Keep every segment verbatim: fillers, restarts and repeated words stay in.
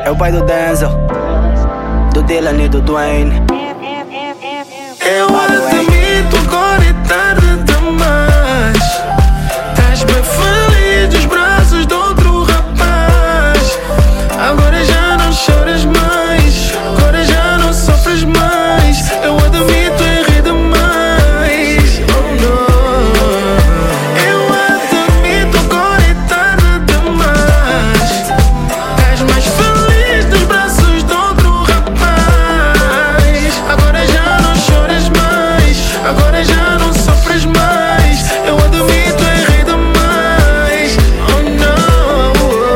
É o pai do Denzel, do Dylan e do Dwayne. Eu admito, agora é tarde demais. Estás bem feliz dos braços de outro rapaz. Agora já não choras mais, agora já não sofres mais. Eu admito, errei demais. Oh não. Eu admito, agora é tarde demais. Estás mais feliz dos braços de outro rapaz. Agora já não choras mais, agora já não sofres mais. Eu admito, errei demais. Oh não.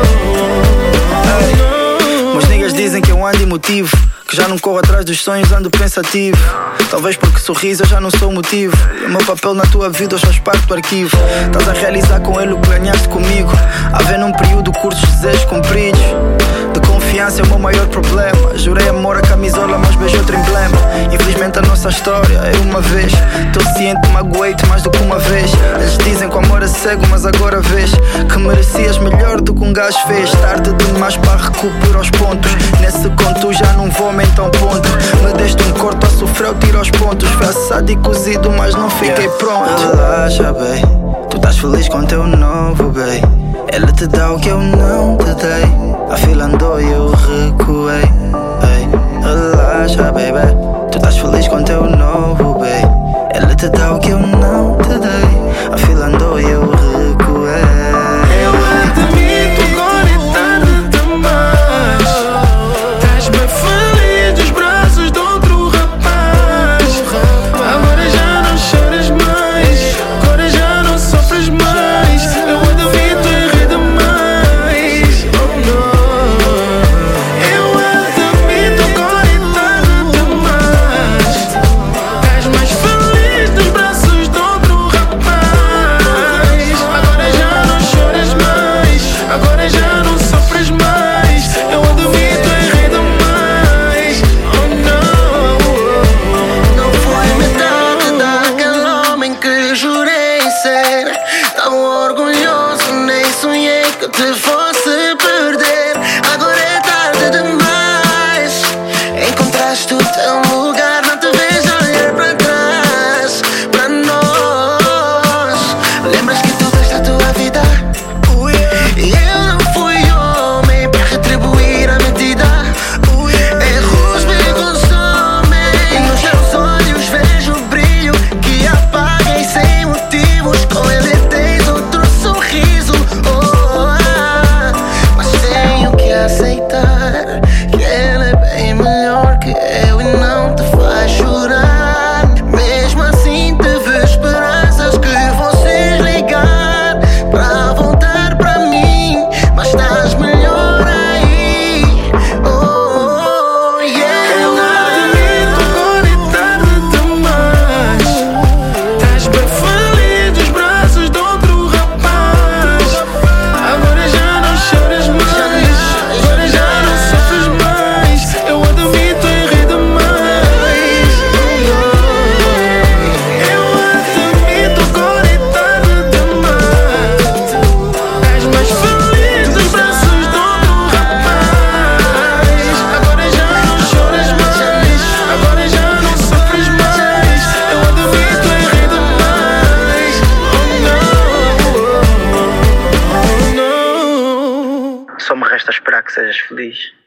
Oh não. Meus niggas dizem que eu ando emotivo, que já não corro atrás dos sonhos, ando pensativo. Talvez porque sorriso eu já não sou o motivo. E o meu papel na tua vida hoje faz parte do arquivo. Estás a realizar com ele o que ganhaste comigo. A ver num período curtos desejos cumpridos. De confiança é o meu maior problema. Jurei amor à camisola, mas beijo outro emblema. Infelizmente a nossa história é uma vez. Tô ciente, magoei-te mais do que uma vez. Eles dizem que o amor é cego, mas agora vês que merecias melhor do que um gajo fez. Tarde demais para recuperar os pontos. Nesse conto já não vou, então ponto. Me deste um corte a sofrer, eu tiro aos pontos. Fui assado e cozido, mas não fiquei pronto. Relaxa, bae, tu estás feliz com teu novo, bae. Ele te dá o que eu não te dei. A fila andou e eu recuei. Ei, relaxa, baby, tu estás feliz com teu novo, bae. Ele te dá o que eu não te dei. A fila andou e eu recuei. Eu admito, agora é tarde demais. Estás bem feliz dos braços de outro rapaz. Agora já não choras mais, agora já não sofres mais. Eu admito, errei demais. Oh não. Eu admito, agora é tarde demais. Estás mais feliz dos braços de outro rapaz. Agora já não choras mais, agora já não sofres mais. Eu admito, errei demais. Oh não. Não foi metade daquele homem que jurei ser. Tão orgulhoso, nem sonhei que te fosse perder. Agora é tarde demais. Encontraste o teu lugar, não te vejo olhar para trás. Para nós, lembras que tu deste a tua vida? E eu não fui homem para retribuir a medida. Erros me consomem, nos teus olhos vejo brilho que apaguei sem motivos. Com ele tens outro sorriso, oh, ah, mas tenho que aceitar que ele é bem melhor que eu e não te faz chorar. Mesmo assim tive esperanças que vocês ligar para voltar para mim, mas estás melhor aí. Oh, yeah. Eu admito, agora é tarde demais. Estás bem feliz dos braços de outro rapaz. Agora já não choras mais, agora já não sofres mais. Eu admito, errei demais. Eu admito, agora é tarde demais. Estás mais feliz dos braços de outro rapaz. Agora já não choras mais, agora já não sofres mais. Eu admito, errei demais. Oh não. Oh não. Só me resta esperar que sejas feliz.